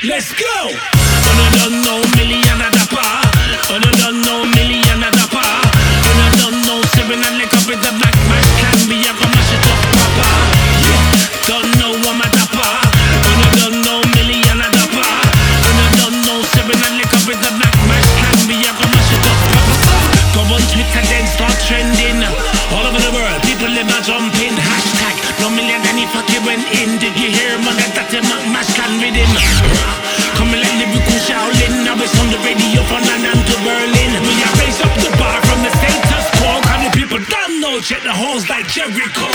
Let's go. On a done no million a dapper. On a done no million a dapper. On a done no seven and lick up with the black mash can be a go mash it up proper. Yeah, don't know I'm a dapper. On a done no million a dapper. On a done no seven and lick up with the black mash can be a go mash it up proper. Go on Twitter then start trending. All over the world people live a jumping hashtag. No million and he fuck you went in. Did you hear man that the mash can with him? Coming like lyrical Shaolin. Now it's on the radio from London to Berlin. We are raise up the bar from the status quo. How the people don't know, check the holes like Jericho.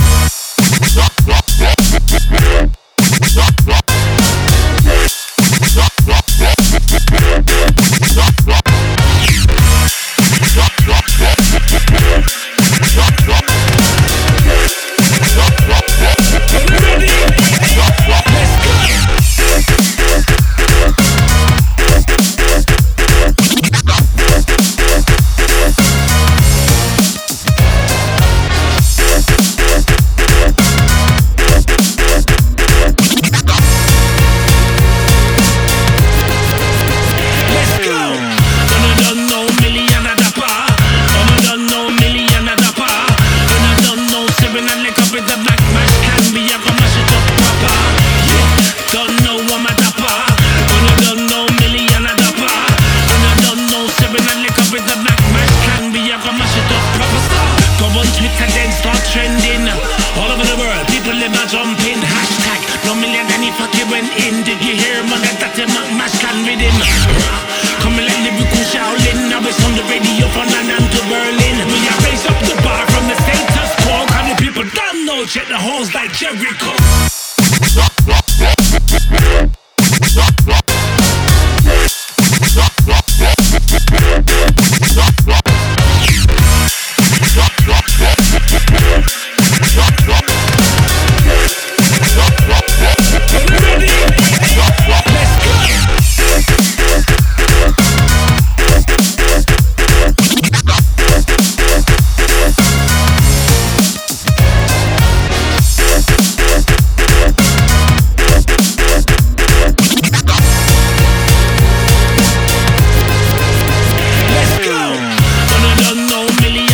Twitter then start trending. All over the world people live a jumping hashtag. No million and he fuck you went in. Did you hear man that the mash can with him? Coming like lyrical Shaolin. Now it's on the radio from London to Berlin. We are raise up the bar from the status quo. How the people don't know, check the holes like Jericho.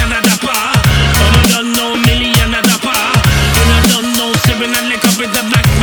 With the black